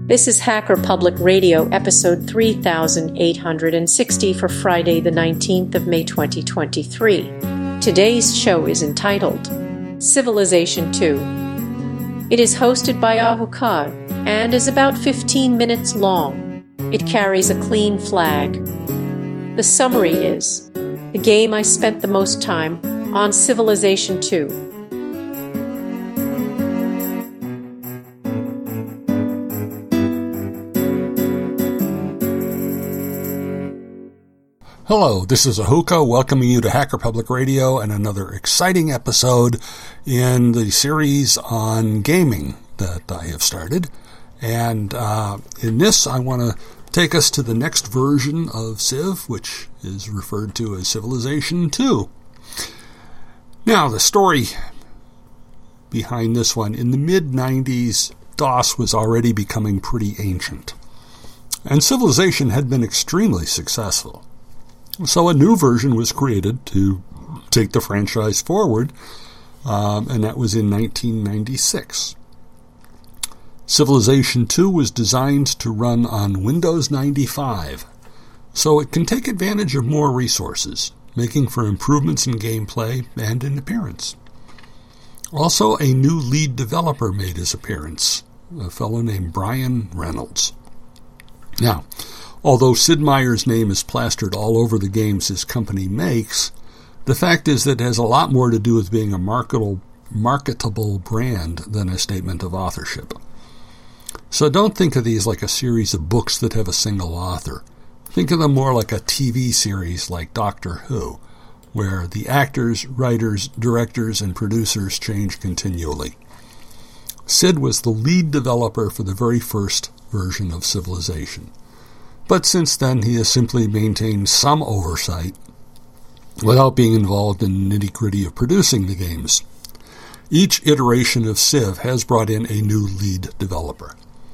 This is Hacker Public Radio, episode 3860 for Friday, the 19th of May 2023. Today's show is entitled Civilization 2. It is hosted by Ahukad and is about 15 minutes long. It carries a clean flag. The summary is, the game I spent the most time on Civilization 2. Hello, this is Ahuka welcoming you to Hacker Public Radio and another exciting episode in the series on gaming that I have started. And in this, I want to take us to the next version of Civ, which is referred to as Civilization 2. Now, the story behind this one, in the mid-90s, DOS was already becoming pretty ancient. And Civilization had been extremely successful. So a new version was created to take the franchise forward, and that was in 1996. Civilization 2 was designed to run on Windows 95, so it can take advantage of more resources, making for improvements in gameplay and in appearance. Also, a new lead developer made his appearance, a fellow named Brian Reynolds. Now, although Sid Meier's name is plastered all over the games his company makes, the fact is that it has a lot more to do with being a marketable brand than a statement of authorship. So don't think of these like a series of books that have a single author. Think of them more like a TV series like Doctor Who, where the actors, writers, directors, and producers change continually. Sid was the lead developer for the very first version of Civilization. But since then, he has simply maintained some oversight without being involved in the nitty-gritty of producing the games. Each iteration of Civ has brought in a new lead developer.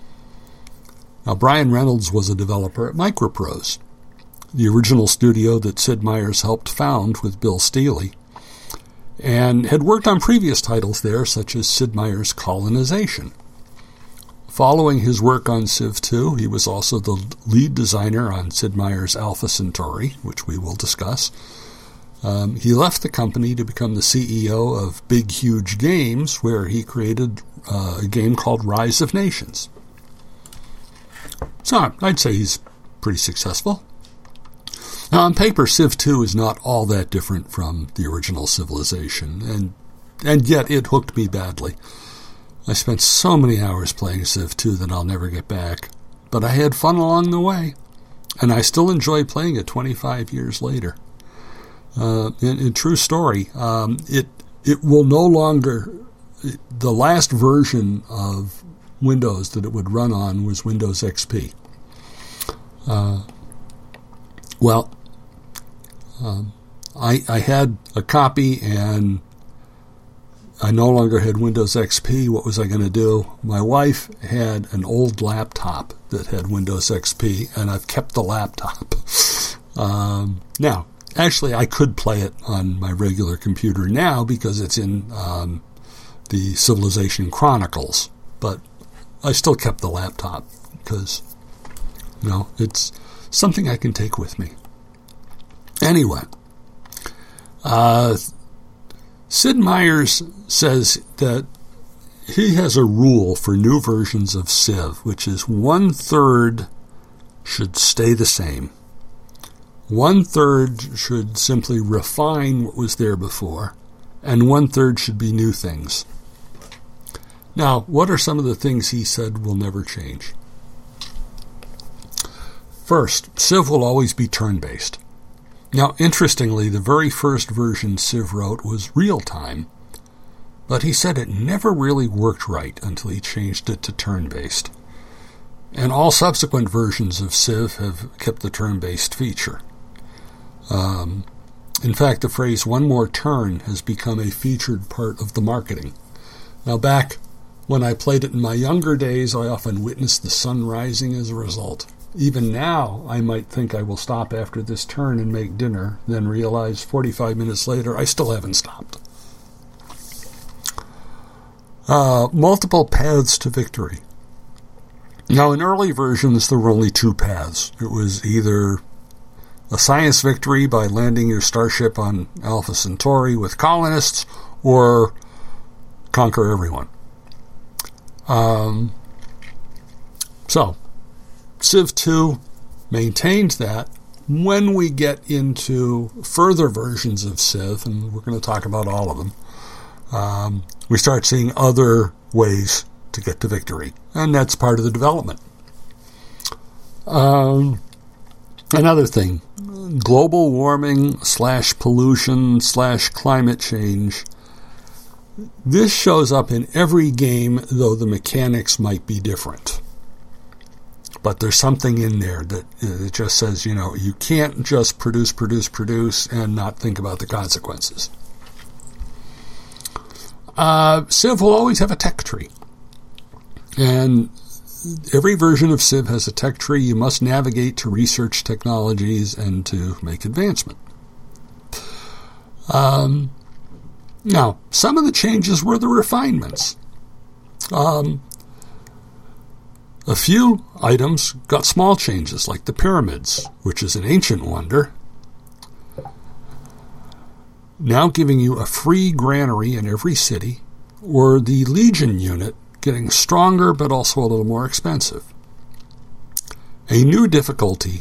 Now, Brian Reynolds was a developer at Microprose, the original studio that Sid Meier's helped found with Bill Steely, and had worked on previous titles there, such as Sid Meier's Colonization. Following his work on Civ 2, he was also the lead designer on Sid Meier's Alpha Centauri, which we will discuss. He left the company to become the CEO of Big Huge Games, where he created a game called Rise of Nations. So I'd say he's pretty successful. Now, on paper, Civ 2 is not all that different from the original Civilization, and yet it hooked me badly. I spent so many hours playing Civ 2 that I'll never get back, but I had fun along the way, and I still enjoy playing it 25 years later. In true story, it will no longer... The last version of Windows that it would run on was Windows XP. I had a copy, and I no longer had Windows XP. What was I going to do? My wife had an old laptop that had Windows XP, and I've kept the laptop. Now, actually, I could play it on my regular computer now because it's in the Civilization Chronicles, but I still kept the laptop because, it's something I can take with me. Anyway, Sid Meier's says that he has a rule for new versions of Civ, which is 1/3 should stay the same. 1/3 should simply refine what was there before, and 1/3 should be new things. Now, what are some of the things he said will never change? First, Civ will always be turn-based. Now, interestingly, the very first version Civ wrote was real-time, but he said it never really worked right until he changed it to turn-based. And all subsequent versions of Civ have kept the turn-based feature. In fact, the phrase "one more turn" has become a featured part of the marketing. Now, back when I played it in my younger days, I often witnessed the sun rising as a result. Even now, I might think I will stop after this turn and make dinner, then realize 45 minutes later I still haven't stopped. Multiple paths to victory. Now, in early versions, there were only two paths. It was either a science victory by landing your starship on Alpha Centauri with colonists, or conquer everyone. So, Civ 2 maintains that. When we get into further versions of Civ, and we're going to talk about all of them, we start seeing other ways to get to victory, and that's part of the development. Another thing, global warming / pollution / climate change. This shows up in every game, though the mechanics might be different. But there's something in there that it just says, you can't just produce, and not think about the consequences. Civ will always have a tech tree. And every version of Civ has a tech tree you must navigate to research technologies and to make advancement. Now, some of the changes were the refinements. A few items got small changes, like the pyramids, which is an ancient wonder, now giving you a free granary in every city, or the Legion unit getting stronger but also a little more expensive. A new difficulty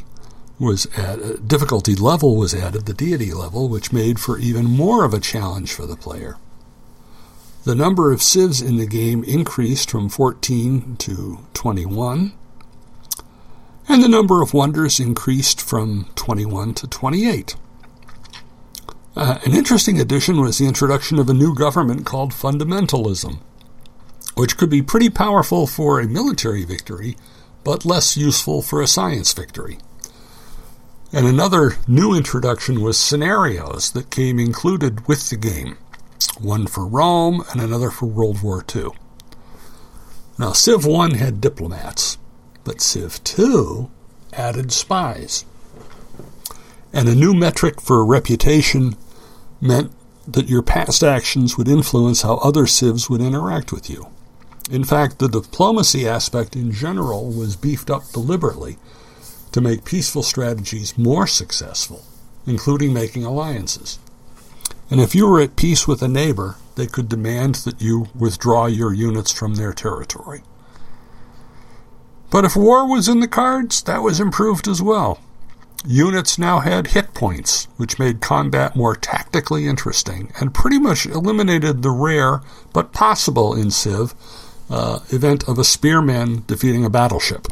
level was added, the deity level, which made for even more of a challenge for the player. The number of civs in the game increased from 14 to 21, and the number of wonders increased from 21 to 28. An interesting addition was the introduction of a new government called fundamentalism, which could be pretty powerful for a military victory, but less useful for a science victory. And another new introduction was scenarios that came included with the game, one for Rome and another for World War II. Now, Civ 1 had diplomats, but Civ 2 added spies. And a new metric for reputation meant that your past actions would influence how other civs would interact with you. In fact, the diplomacy aspect in general was beefed up deliberately to make peaceful strategies more successful, including making alliances. And if you were at peace with a neighbor, they could demand that you withdraw your units from their territory. But if war was in the cards, that was improved as well. Units now had hit points, which made combat more tactically interesting and pretty much eliminated the rare, but possible in Civ, event of a spearman defeating a battleship.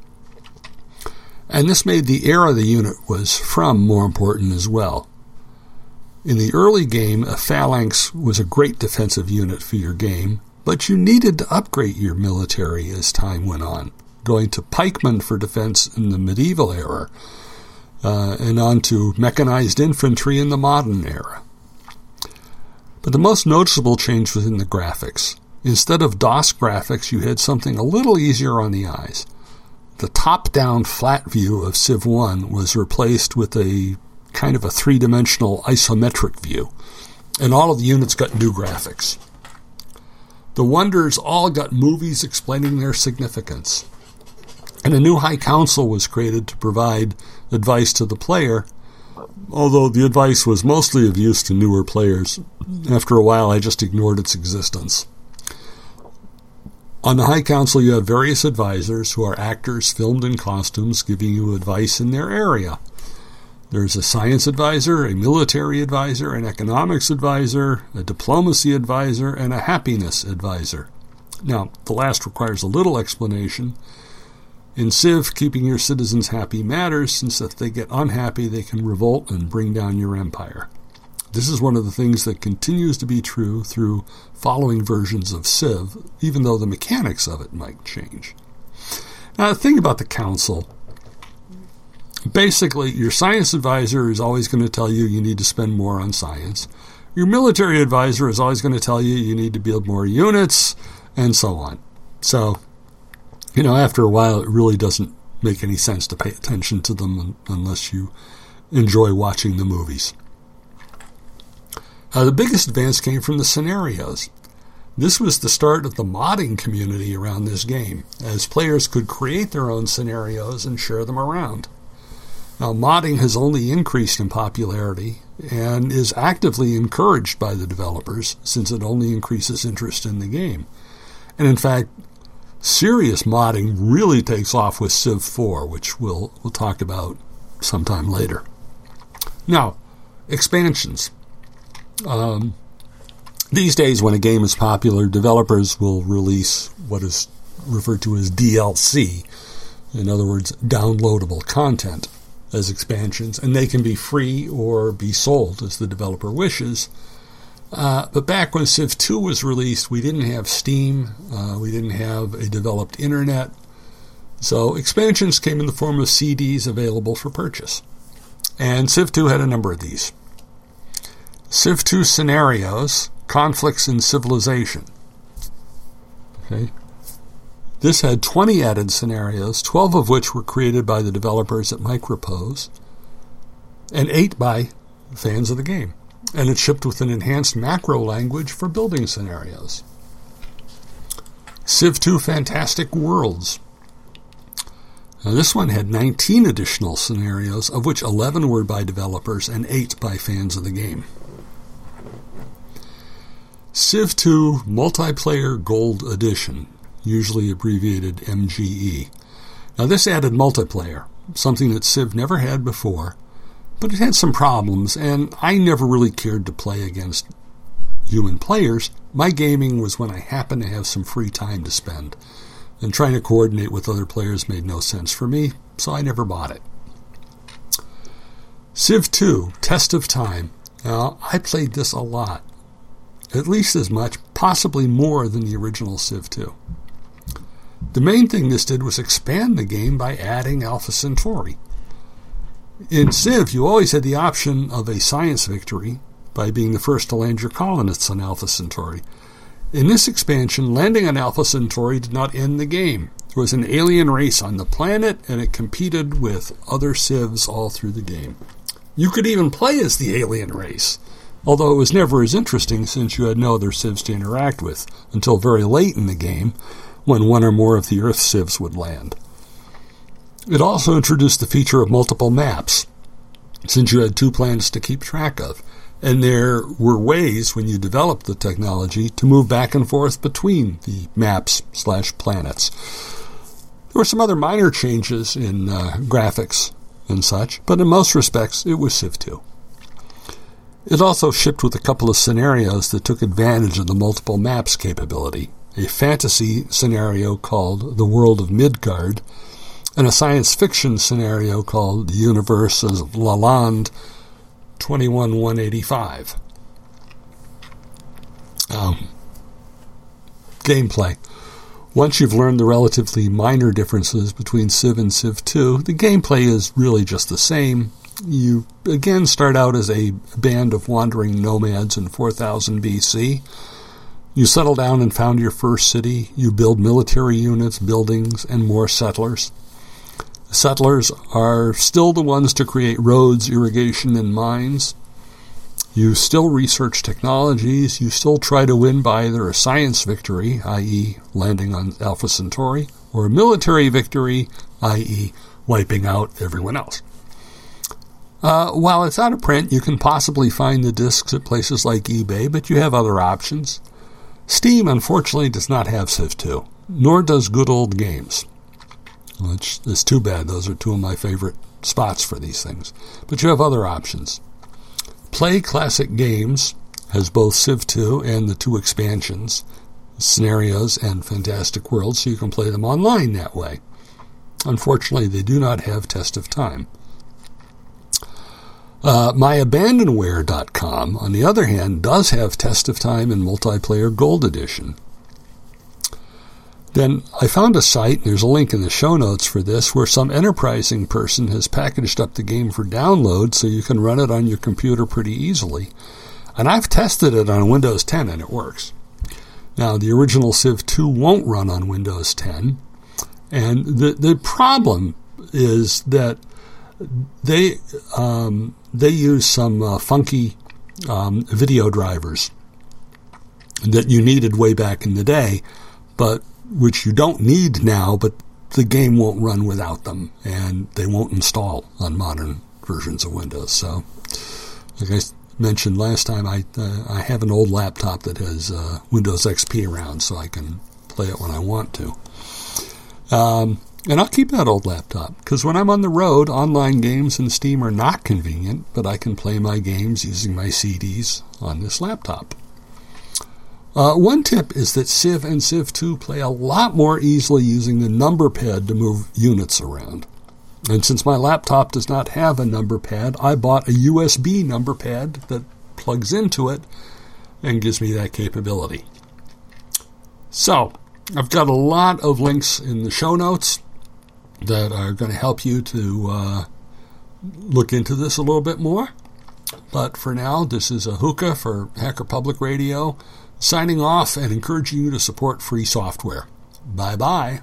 And this made the era the unit was from more important as well. In the early game, a phalanx was a great defensive unit for your game, but you needed to upgrade your military as time went on, going to pikemen for defense in the medieval era, and on to mechanized infantry in the modern era. But the most noticeable change was in the graphics. Instead of DOS graphics, you had something a little easier on the eyes. The top-down flat view of Civ 1 was replaced with a kind of a three-dimensional isometric view, and all of the units got new graphics. The wonders all got movies explaining their significance, and a new High Council was created to provide advice to the player, although the advice was mostly of use to newer players. After a while, I just ignored its existence. On the High Council, you have various advisors who are actors filmed in costumes giving you advice in their area. There's a science advisor, a military advisor, an economics advisor, a diplomacy advisor, and a happiness advisor. Now, the last requires a little explanation. In Civ, keeping your citizens happy matters, since if they get unhappy, they can revolt and bring down your empire. This is one of the things that continues to be true through following versions of Civ, even though the mechanics of it might change. Now, the thing about the council, basically, your science advisor is always going to tell you you need to spend more on science. Your military advisor is always going to tell you you need to build more units, and so on. So, after a while, it really doesn't make any sense to pay attention to them unless you enjoy watching the movies. The biggest advance came from the scenarios. This was the start of the modding community around this game, as players could create their own scenarios and share them around. Now, modding has only increased in popularity and is actively encouraged by the developers since it only increases interest in the game. And in fact, serious modding really takes off with Civ 4, which we'll talk about sometime later. Now, expansions. These days, when a game is popular, developers will release what is referred to as DLC, in other words, downloadable content, as expansions, and they can be free or be sold as the developer wishes. But back when Civ 2 was released, we didn't have Steam, we didn't have a developed internet, so expansions came in the form of CDs available for purchase. And Civ 2 had a number of these. Civ 2 Scenarios, Conflicts in Civilization. Okay. This had 20 added scenarios, 12 of which were created by the developers at Micropose, and 8 by fans of the game. And it shipped with an enhanced macro language for building scenarios. Civ 2 Fantastic Worlds. Now, this one had 19 additional scenarios, of which 11 were by developers and 8 by fans of the game. Civ 2 Multiplayer Gold Edition, usually abbreviated MGE. Now, this added multiplayer, something that Civ never had before, but it had some problems, and I never really cared to play against human players. My gaming was when I happened to have some free time to spend, and trying to coordinate with other players made no sense for me, so I never bought it. Civ 2 Test of Time. Now, I played this a lot, at least as much, possibly more than the original Civ 2. The main thing this did was expand the game by adding Alpha Centauri. In Civ, you always had the option of a science victory by being the first to land your colonists on Alpha Centauri. In this expansion, landing on Alpha Centauri did not end the game. There was an alien race on the planet, and it competed with other Civs all through the game. You could even play as the alien race, although it was never as interesting since you had no other Civs to interact with, until very late in the game, when one or more of the Earth Civs would land. It also introduced the feature of multiple maps, since you had 2 planets to keep track of, and there were ways, when you developed the technology, to move back and forth between the maps/planets. There were some other minor changes in graphics and such, but in most respects, it was Civ 2. It also shipped with a couple of scenarios that took advantage of the multiple maps capability, a fantasy scenario called The World of Midgard, and a science fiction scenario called The Universe of Lalande 21185. Gameplay. Once you've learned the relatively minor differences between Civ and Civ 2, the gameplay is really just the same. You again start out as a band of wandering nomads in 4000 BC. You settle down and found your first city. You build military units, buildings, and more settlers. Settlers are still the ones to create roads, irrigation, and mines. You still research technologies. You still try to win by either a science victory, i.e. landing on Alpha Centauri, or a military victory, i.e. wiping out everyone else. While it's out of print, you can possibly find the discs at places like eBay, but you have other options. Steam, unfortunately, does not have Civ 2, nor does Good Old Games. Which is too bad. Those are 2 of my favorite spots for these things. But you have other options. Play Classic Games has both Civ 2 and the 2 expansions, Scenarios and Fantastic Worlds, so you can play them online that way. Unfortunately, they do not have Test of Time. MyAbandonware.com, on the other hand, does have Test of Time and Multiplayer Gold Edition. Then I found a site, and there's a link in the show notes for this, where some enterprising person has packaged up the game for download so you can run it on your computer pretty easily. And I've tested it on Windows 10, and it works. Now, the original Civ 2 won't run on Windows 10, and the problem is that they use some funky video drivers. that you needed way back in the day, but which you don't need now, but the game won't run without them, and they won't install on modern versions of Windows. So, like I mentioned last time, I have an old laptop that has Windows XP around, so I can play it when I want to. And I'll keep that old laptop, because when I'm on the road, online games and Steam are not convenient, but I can play my games using my CDs on this laptop. One tip is that Civ and Civ 2 play a lot more easily using the number pad to move units around. And since my laptop does not have a number pad, I bought a USB number pad that plugs into it and gives me that capability. So, I've got a lot of links in the show notes that are going to help you to look into this a little bit more. But for now, this is Ahuka for Hacker Public Radio, signing off and encouraging you to support free software. Bye-bye.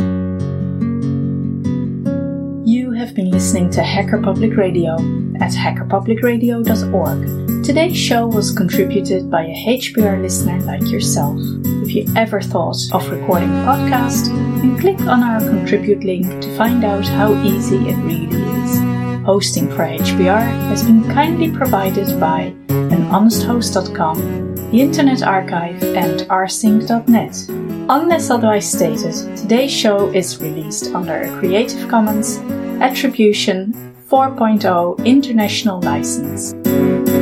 You have been listening to Hacker Public Radio at hackerpublicradio.org. Today's show was contributed by a HPR listener like yourself. If you ever thought of recording a podcast, then click on our contribute link to find out how easy it really is. Hosting for HPR has been kindly provided by anhonesthost.com, the Internet Archive, and rsync.net. Unless otherwise stated, today's show is released under a Creative Commons Attribution 4.0 International License.